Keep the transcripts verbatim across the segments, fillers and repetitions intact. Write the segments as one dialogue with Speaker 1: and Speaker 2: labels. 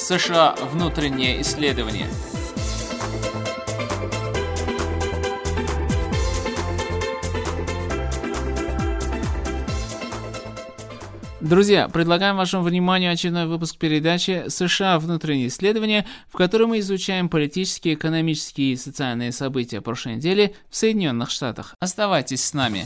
Speaker 1: США внутреннее исследование. Друзья, предлагаем вашему вниманию очередной выпуск передачи «США. Внутренние исследования», в которой мы изучаем политические, экономические и социальные события прошлой недели в Соединенных Штатах. Оставайтесь с нами.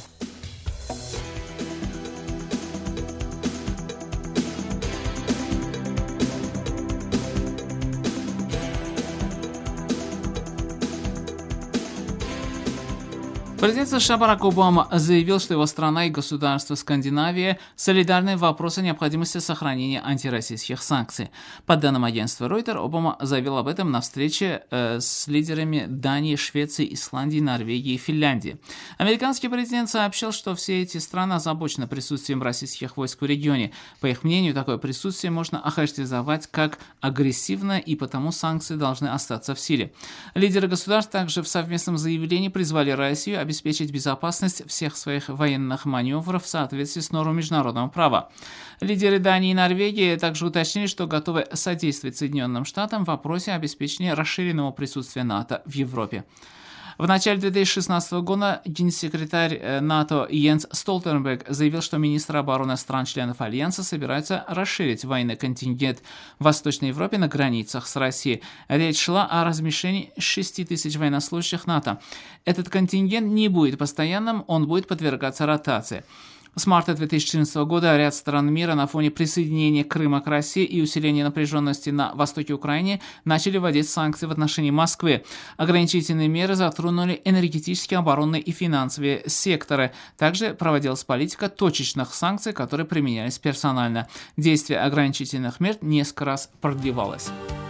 Speaker 1: Президент США Барак Обама заявил, что его страна и государство Скандинавии солидарны в вопросе необходимости сохранения антироссийских санкций. По данным агентства Reuters, Обама заявил об этом на встрече э, с лидерами Дании, Швеции, Исландии, Норвегии и Финляндии. Американский президент сообщил, что все эти страны озабочены присутствием российских войск в регионе. По их мнению, такое присутствие можно охарактеризовать как агрессивное, и потому санкции должны остаться в силе. Лидеры государств также в совместном заявлении призвали Россию обеспечить обеспечить безопасность всех своих военных маневров в соответствии с нормами международного права. Лидеры Дании и Норвегии также уточнили, что готовы содействовать Соединенным Штатам в вопросе обеспечения расширенного присутствия НАТО в Европе. В начале две тысячи шестнадцатого года генсекретарь НАТО Йенс Столтенберг заявил, что министры обороны стран-членов Альянса собираются расширить военный контингент в Восточной Европе на границах с Россией. Речь шла о размещении шести тысяч военнослужащих НАТО. Этот контингент не будет постоянным, он будет подвергаться ротации. С марта две тысячи четырнадцатого года ряд стран мира на фоне присоединения Крыма к России и усиления напряженности на востоке Украины начали вводить санкции в отношении Москвы. Ограничительные меры затронули энергетические, оборонные и финансовые секторы. Также проводилась политика точечных санкций, которые применялись персонально. Действие ограничительных мер несколько раз продлевалось.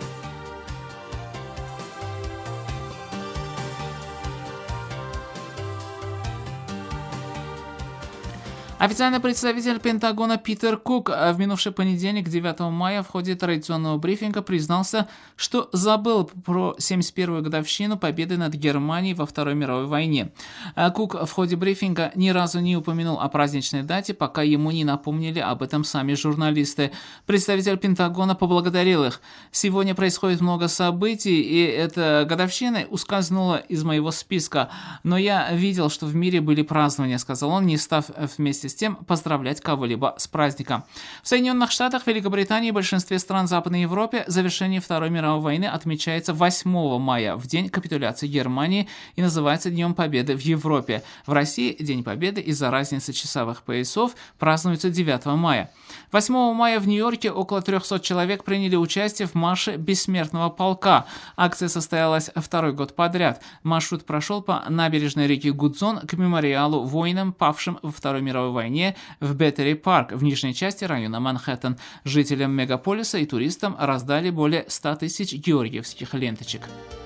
Speaker 1: Официальный представитель Пентагона Питер Кук в минувший понедельник, девятого мая, в ходе традиционного брифинга признался, что забыл про семьдесят первую годовщину победы над Германией во Второй мировой войне. Кук в ходе брифинга ни разу не упомянул о праздничной дате, пока ему не напомнили об этом сами журналисты. Представитель Пентагона поблагодарил их. «Сегодня происходит много событий, и эта годовщина ускользнула из моего списка. Но я видел, что в мире были празднования», — сказал он, не став вместе с тем поздравлять кого-либо с праздником. В Соединенных Штатах, Великобритании и большинстве стран Западной Европы завершение Второй мировой войны отмечается восьмого мая, в день капитуляции Германии, и называется Днем Победы в Европе. В России День Победы из-за разницы часовых поясов празднуется девятого мая. восьмого мая в Нью-Йорке около трехсот человек приняли участие в марше Бессмертного полка. Акция состоялась второй год подряд. Маршрут прошел по набережной реки Гудзон к мемориалу воинам, павшим во Второй мировой войне в Беттери-парк в нижней части района Манхэттен. Жителям мегаполиса и туристам раздали более ста тысяч георгиевских ленточек.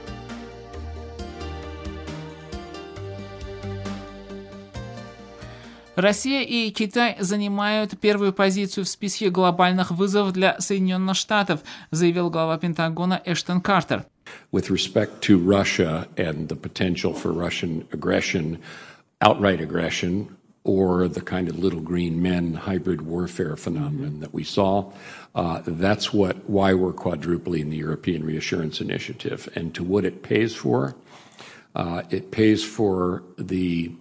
Speaker 1: Россия и Китай занимают первую позицию в списке глобальных вызовов для Соединенных Штатов, заявил глава Пентагона Эштон Картер.
Speaker 2: With respect to Russia and the potential for Russian aggression, outright aggression, or the kind of little green men hybrid warfare phenomenon that we saw, uh, that's what why we're quadrupling the European Reassurance Initiative. And to what it pays for, uh, it pays for the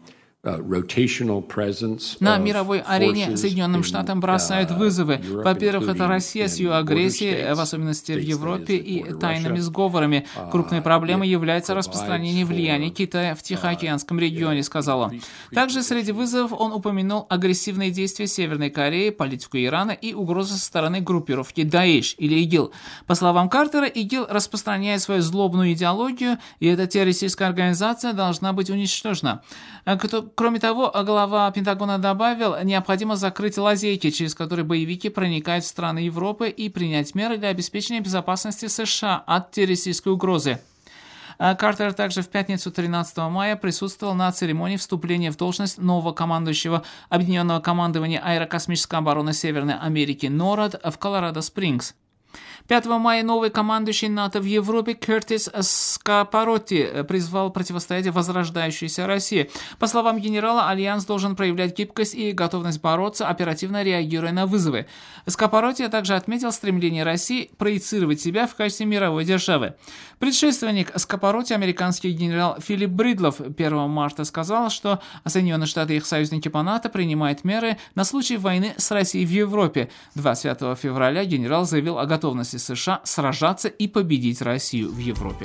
Speaker 1: На мировой арене Соединенным Штатам бросают вызовы. Во-первых, это Россия с ее агрессией, в особенности в Европе, и тайными сговорами. Крупной проблемой является распространение влияния Китая в Тихоокеанском регионе, сказал он. Также среди вызовов он упомянул агрессивные действия Северной Кореи, политику Ирана и угрозы со стороны группировки Даиш или ИГИЛ. По словам Картера, ИГИЛ распространяет свою злобную идеологию, и эта террористическая организация должна быть уничтожена. Кроме того, глава Пентагона добавил, необходимо закрыть лазейки, через которые боевики проникают в страны Европы, и принять меры для обеспечения безопасности США от террористической угрозы. Картер также в пятницу тринадцатого мая присутствовал на церемонии вступления в должность нового командующего Объединенного командования аэрокосмической обороны Северной Америки НОРАД в Колорадо-Спрингс. пятого мая новый командующий НАТО в Европе Кертис Скапаротти призвал противостоять возрождающейся России. По словам генерала, Альянс должен проявлять гибкость и готовность бороться, оперативно реагируя на вызовы. Скапаротти также отметил стремление России проецировать себя в качестве мировой державы. Предшественник Скапаротти, американский генерал Филипп Бридлов, первого марта сказал, что Соединенные Штаты и их союзники по НАТО принимают меры на случай войны с Россией в Европе. двадцать пятого февраля генерал заявил о готовности США сражаться и победить Россию в Европе.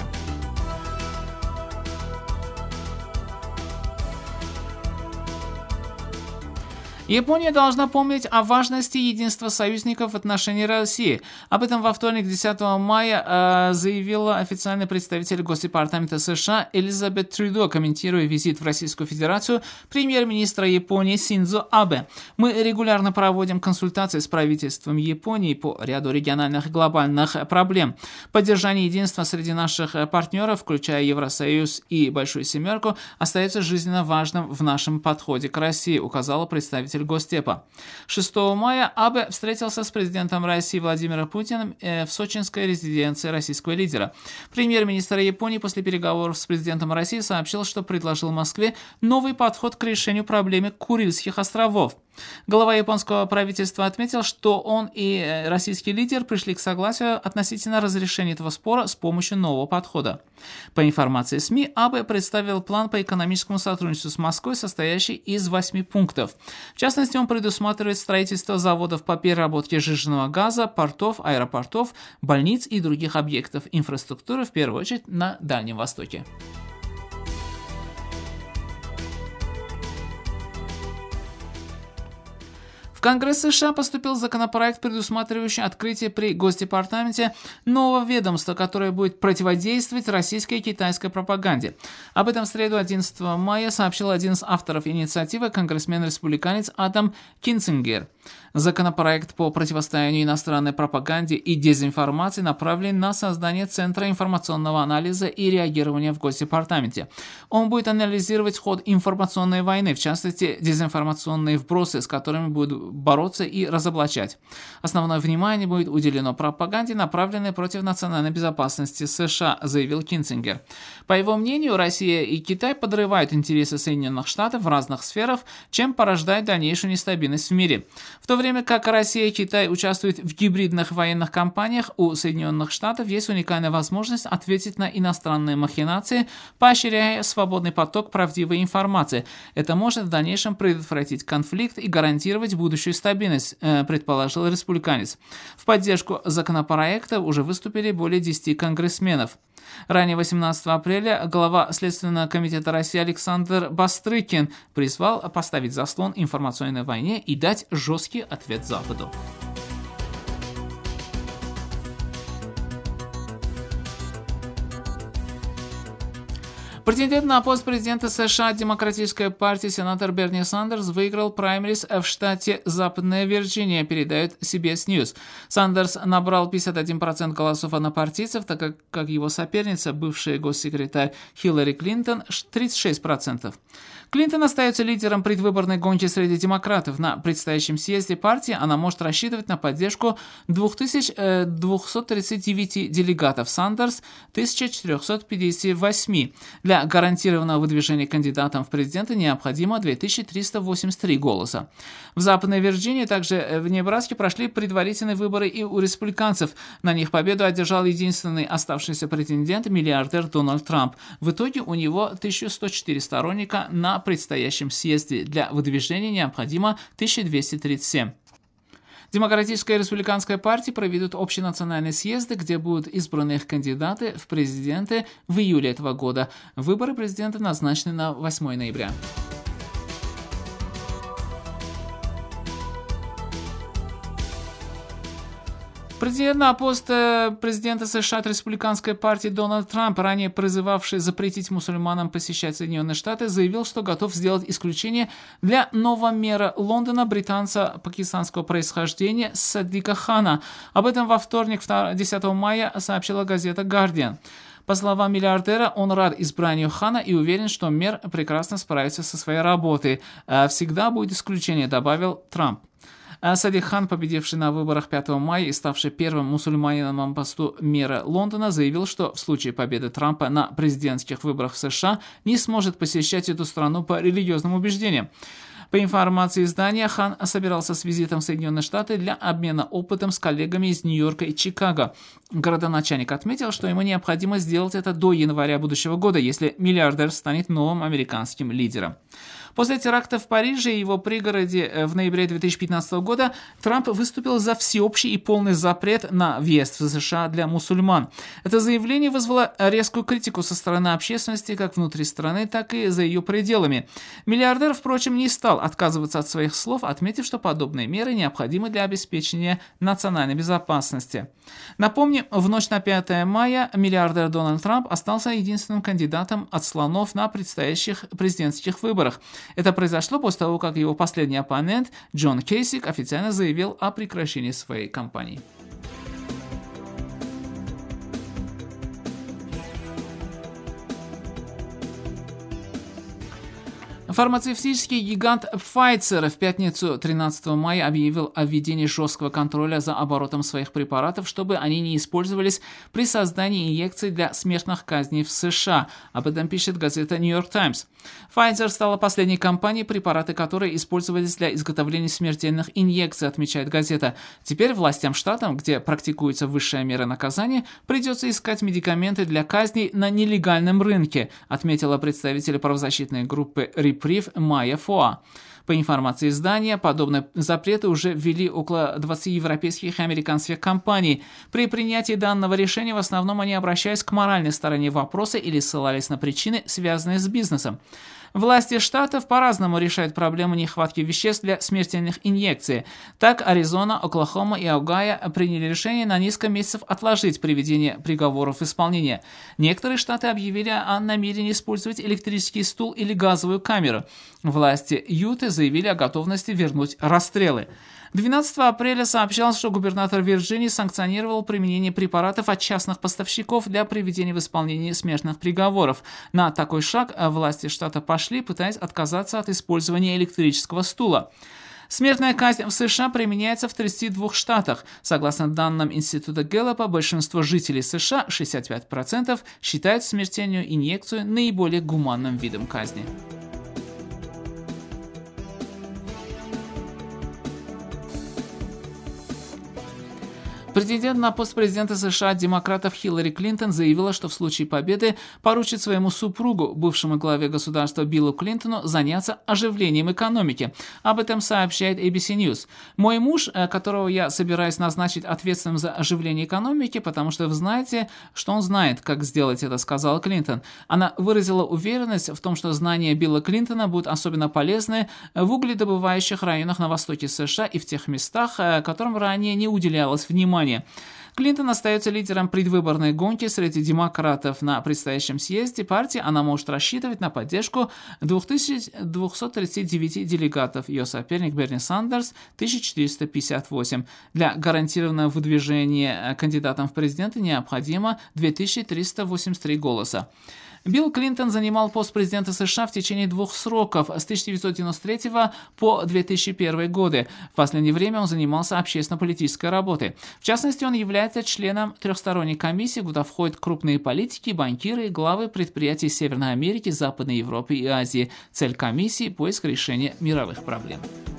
Speaker 1: Япония должна помнить о важности единства союзников в отношении России. Об этом во вторник, десятого мая, э, заявила официальный представитель Госдепартамента США Элизабет Трюдо, комментируя визит в Российскую Федерацию премьер-министра Японии Синдзо Абе. Мы регулярно проводим консультации с правительством Японии по ряду региональных и глобальных проблем. Поддержание единства среди наших партнеров, включая Евросоюз и Большую Семерку, остается жизненно важным в нашем подходе к России, указала представитель Госдепа. шестого мая Абе встретился с президентом России Владимиром Путиным в сочинской резиденции российского лидера. Премьер-министр Японии после переговоров с президентом России сообщил, что предложил Москве новый подход к решению проблемы Курильских островов. Глава японского правительства отметил, что он и российский лидер пришли к согласию относительно разрешения этого спора с помощью нового подхода. По информации СМИ, Абе представил план по экономическому сотрудничеству с Москвой, состоящий из восьми пунктов. В частности, он предусматривает строительство заводов по переработке сжиженного газа, портов, аэропортов, больниц и других объектов инфраструктуры, в первую очередь на Дальнем Востоке. В Конгресс США поступил законопроект, предусматривающий открытие при Госдепартаменте нового ведомства, которое будет противодействовать российской и китайской пропаганде. Об этом в среду, одиннадцатого мая, сообщил один из авторов инициативы, конгрессмен-республиканец Адам Кинцингер. Законопроект по противостоянию иностранной пропаганде и дезинформации направлен на создание Центра информационного анализа и реагирования в Госдепартаменте. Он будет анализировать ход информационной войны, в частности, дезинформационные вбросы, с которыми будут бороться и разоблачать. Основное внимание будет уделено пропаганде, направленной против национальной безопасности США, заявил Кинцингер. По его мнению, Россия и Китай подрывают интересы Соединенных Штатов в разных сферах, чем порождает дальнейшую нестабильность в мире. В то время как Россия и Китай участвуют в гибридных военных кампаниях, у Соединенных Штатов есть уникальная возможность ответить на иностранные махинации, поощряя свободный поток правдивой информации. Это может в дальнейшем предотвратить конфликт и гарантировать будущую стабильность, предположил республиканец. В поддержку законопроекта уже выступили более десяти конгрессменов. Ранее, восемнадцатого апреля, глава Следственного комитета России Александр Бастрыкин призвал поставить заслон информационной войне и дать жесткий ответ Западу. Претендент на пост президента США от Демократической партии сенатор Берни Сандерс выиграл праймерис в штате Западная Вирджиния, передает си би эс News. Сандерс набрал пятьдесят один процент голосов однопартийцев, так как, как его соперница, бывшая госсекретарь Хиллари Клинтон, тридцать шесть процентов. Клинтон остается лидером предвыборной гонки среди демократов. На предстоящем съезде партии она может рассчитывать на поддержку две тысячи двести тридцать девять делегатов, Сандерс – тысяча четыреста пятьдесят восемь. Для гарантированного выдвижения кандидатом в президенты необходимо две тысячи триста восемьдесят три голоса. В Западной Вирджинии, также в Небраске, прошли предварительные выборы и у республиканцев. На них победу одержал единственный оставшийся претендент – миллиардер Дональд Трамп. В итоге у него тысяча сто четыре сторонника на предстоящем съезде. Для выдвижения необходимо тысяча двести тридцать семь. Демократическая и республиканская партии проведут общенациональные съезды, где будут избраны их кандидаты в президенты в июле этого года. Выборы президента назначены на восьмое ноября. Претендент на пост президента США от республиканской партии Дональд Трамп, ранее призывавший запретить мусульманам посещать Соединенные Штаты, заявил, что готов сделать исключение для нового мэра Лондона, британца пакистанского происхождения Садика Хана. Об этом во вторник, десятого мая, сообщила газета «Гардиан». По словам миллиардера, он рад избранию Хана и уверен, что мэр прекрасно справится со своей работой. «Всегда будет исключение», добавил Трамп. Садик Хан, победивший на выборах пятого мая и ставший первым мусульманином на посту мэра Лондона, заявил, что в случае победы Трампа на президентских выборах в США не сможет посещать эту страну по религиозным убеждениям. По информации издания, Хан собирался с визитом в Соединенные Штаты для обмена опытом с коллегами из Нью-Йорка и Чикаго. Городоначальник отметил, что ему необходимо сделать это до января будущего года, если миллиардер станет новым американским лидером. После теракта в Париже и его пригороде в ноябре две тысячи пятнадцатого года Трамп выступил за всеобщий и полный запрет на въезд в США для мусульман. Это заявление вызвало резкую критику со стороны общественности как внутри страны, так и за ее пределами. Миллиардер, впрочем, не стал отказываться от своих слов, отметив, что подобные меры необходимы для обеспечения национальной безопасности. Напомним, в ночь на пятое мая миллиардер Дональд Трамп остался единственным кандидатом от слонов на предстоящих президентских выборах. Это произошло после того, как его последний оппонент Джон Кейсик официально заявил о прекращении своей кампании. Фармацевтический гигант Pfizer в пятницу тринадцатого мая объявил о введении жесткого контроля за оборотом своих препаратов, чтобы они не использовались при создании инъекций для смертных казней в США. Об этом пишет газета New York Times. Pfizer стала последней компанией, препараты которой использовались для изготовления смертельных инъекций, отмечает газета. Теперь властям штатам, где практикуется высшая мера наказания, придется искать медикаменты для казней на нелегальном рынке, отметила представитель правозащитной группы Реприв Майя Фоа. По информации издания, подобные запреты уже ввели около двадцати европейских и американских компаний. При принятии данного решения в основном они обращались к моральной стороне вопроса или ссылались на причины, связанные с бизнесом. Власти штатов по-разному решают проблему нехватки веществ для смертельных инъекций. Так, Аризона, Оклахома и Огайо приняли решение на несколько месяцев отложить приведение приговоров в исполнение. Некоторые штаты объявили о намерении использовать электрический стул или газовую камеру. Власти Юты заявили о готовности вернуть расстрелы. двенадцатого апреля сообщалось, что губернатор Вирджинии санкционировал применение препаратов от частных поставщиков для приведения в исполнение смертных приговоров. На такой шаг власти штата пошли, пытаясь отказаться от использования электрического стула. Смертная казнь в США применяется в тридцати двух штатах. Согласно данным Института Гэллопа, большинство жителей США, шестьдесят пять процентов, считают смертельную инъекцию наиболее гуманным видом казни. Претендент на пост президента США от демократов Хиллари Клинтон заявила, что в случае победы поручит своему супругу, бывшему главе государства Биллу Клинтону, заняться оживлением экономики. Об этом сообщает эй би си News. «Мой муж, которого я собираюсь назначить ответственным за оживление экономики, потому что вы знаете, что он знает, как сделать это», — сказала Клинтон. Она выразила уверенность в том, что знания Билла Клинтона будут особенно полезны в угледобывающих районах на востоке США и в тех местах, которым ранее не уделялось внимания. Клинтон остается лидером предвыборной гонки среди демократов на предстоящем съезде партии. Она может рассчитывать на поддержку тысячи двухсот тридцати девяти делегатов. Ее соперник Берни Сандерс – тысяча четыреста пятьдесят восемь. Для гарантированного выдвижения кандидатом в президенты необходимо две тысячи триста восемьдесят три голоса. Билл Клинтон занимал пост президента США в течение двух сроков с тысяча девятьсот девяносто третьего по две тысячи первый годы. В последнее время он занимался общественно-политической работой. В частности, он является членом трехсторонней комиссии, куда входят крупные политики, банкиры и главы предприятий Северной Америки, Западной Европы и Азии. Цель комиссии – поиск решения мировых проблем.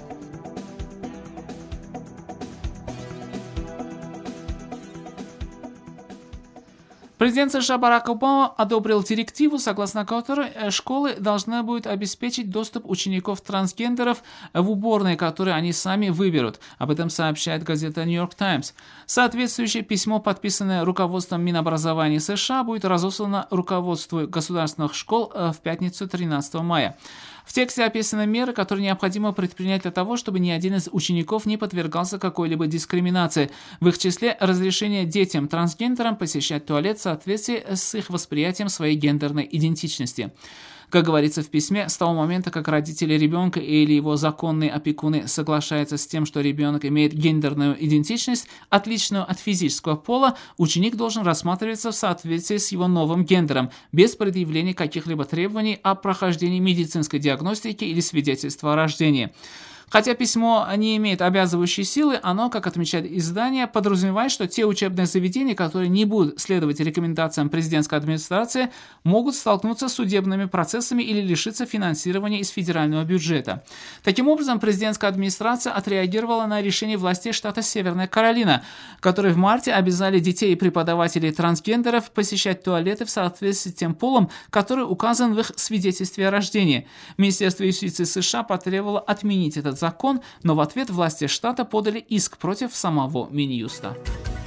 Speaker 1: Президент США Барак Обама одобрил директиву, согласно которой школы должны будут обеспечить доступ учеников-трансгендеров в уборные, которые они сами выберут. Об этом сообщает газета New York Times. Соответствующее письмо, подписанное руководством Минобразования США, будет разослано руководству государственных школ в пятницу тринадцатого мая. В тексте описаны меры, которые необходимо предпринять для того, чтобы ни один из учеников не подвергался какой-либо дискриминации. В их числе разрешение детям-трансгендерам посещать туалет в соответствии с их восприятием своей гендерной идентичности. Как говорится в письме, с того момента, как родители ребенка или его законные опекуны соглашаются с тем, что ребенок имеет гендерную идентичность, отличную от физического пола, ученик должен рассматриваться в соответствии с его новым гендером, без предъявления каких-либо требований о прохождении медицинской диагностики или свидетельства о рождении. Хотя письмо не имеет обязывающей силы, оно, как отмечает издание, подразумевает, что те учебные заведения, которые не будут следовать рекомендациям президентской администрации, могут столкнуться с судебными процессами или лишиться финансирования из федерального бюджета. Таким образом, президентская администрация отреагировала на решение властей штата Северная Каролина, которые в марте обязали детей и преподавателей трансгендеров посещать туалеты в соответствии с тем полом, который указан в их свидетельстве о рождении. Министерство юстиции США потребовало отменить этот закон, но в ответ власти штата подали иск против самого Минюста.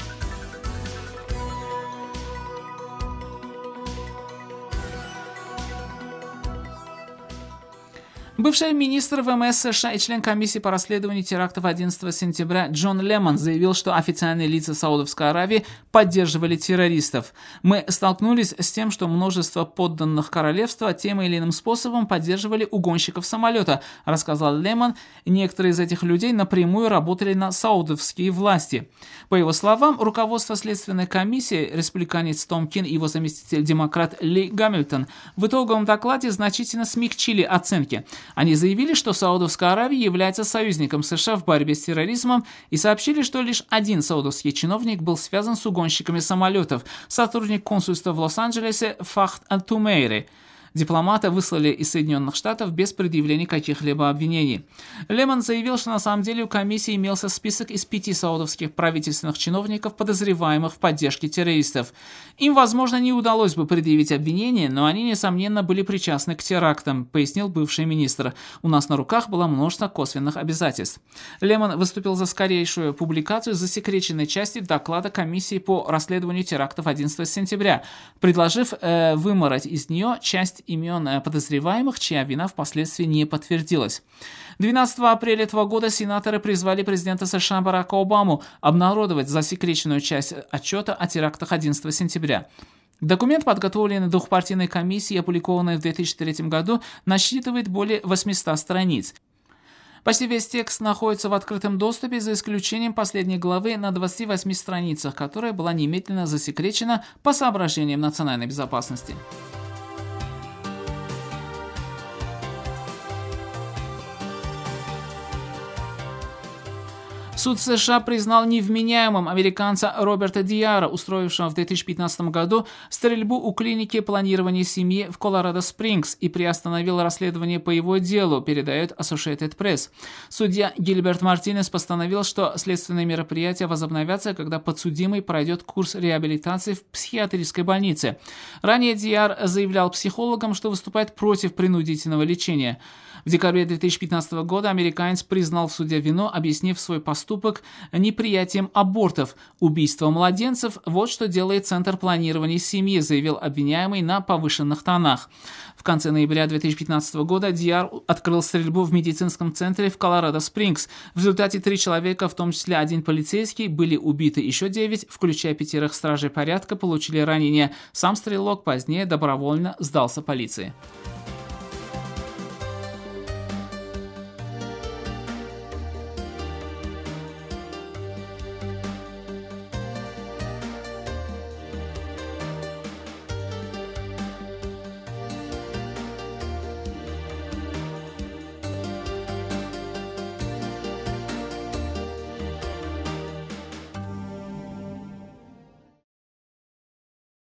Speaker 1: Бывший министр ВМС США и член комиссии по расследованию терактов одиннадцатого сентября Джон Лемон заявил, что официальные лица Саудовской Аравии поддерживали террористов. «Мы столкнулись с тем, что множество подданных королевства тем или иным способом поддерживали угонщиков самолета», рассказал Лемон. Некоторые из этих людей напрямую работали на саудовские власти. По его словам, руководство следственной комиссии, республиканец Том Кин и его заместитель демократ Ли Гамильтон, в итоговом докладе значительно смягчили оценки. Они заявили, что Саудовская Аравия является союзником США в борьбе с терроризмом и сообщили, что лишь один саудовский чиновник был связан с угонщиками самолетов, сотрудник консульства в Лос-Анджелесе Фахд Ат-Тумейри. Дипломата выслали из Соединенных Штатов без предъявления каких-либо обвинений. Лемон заявил, что на самом деле у комиссии имелся список из пяти саудовских правительственных чиновников, подозреваемых в поддержке террористов. Им, возможно, не удалось бы предъявить обвинения, но они, несомненно, были причастны к терактам, пояснил бывший министр. У нас на руках было множество косвенных обязательств. Лемон выступил за скорейшую публикацию засекреченной части доклада комиссии по расследованию терактов одиннадцатого сентября, предложив э, вымороть из нее часть имен подозреваемых, чья вина впоследствии не подтвердилась. двенадцатого апреля этого года сенаторы призвали президента США Барака Обаму обнародовать засекреченную часть отчета о терактах одиннадцатого сентября. Документ, подготовленный двухпартийной комиссией и опубликованный в две тысячи третьем году, насчитывает более восьмисот страниц. Почти весь текст находится в открытом доступе, за исключением последней главы на двадцати восьми страницах, которая была немедленно засекречена по соображениям национальной безопасности. Суд США признал невменяемым американца Роберта Диара, устроившего в две тысячи пятнадцатом году стрельбу у клиники планирования семьи в Колорадо-Спрингс, и приостановил расследование по его делу, передает Associated Press. Судья Гильберт Мартинес постановил, что следственные мероприятия возобновятся, когда подсудимый пройдет курс реабилитации в психиатрической больнице. Ранее Диар заявлял психологам, что выступает против принудительного лечения. В декабре две тысячи пятнадцатого года американец признал в суде вину, объяснив свой поступок неприятием абортов, убийством младенцев. Вот что делает Центр планирования семьи, заявил обвиняемый на повышенных тонах. В конце ноября две тысячи пятнадцатого года Диар открыл стрельбу в медицинском центре в Колорадо-Спрингс. В результате три человека, в том числе один полицейский, были убиты, еще девять, включая пятерых стражей порядка, получили ранения. Сам стрелок позднее добровольно сдался полиции.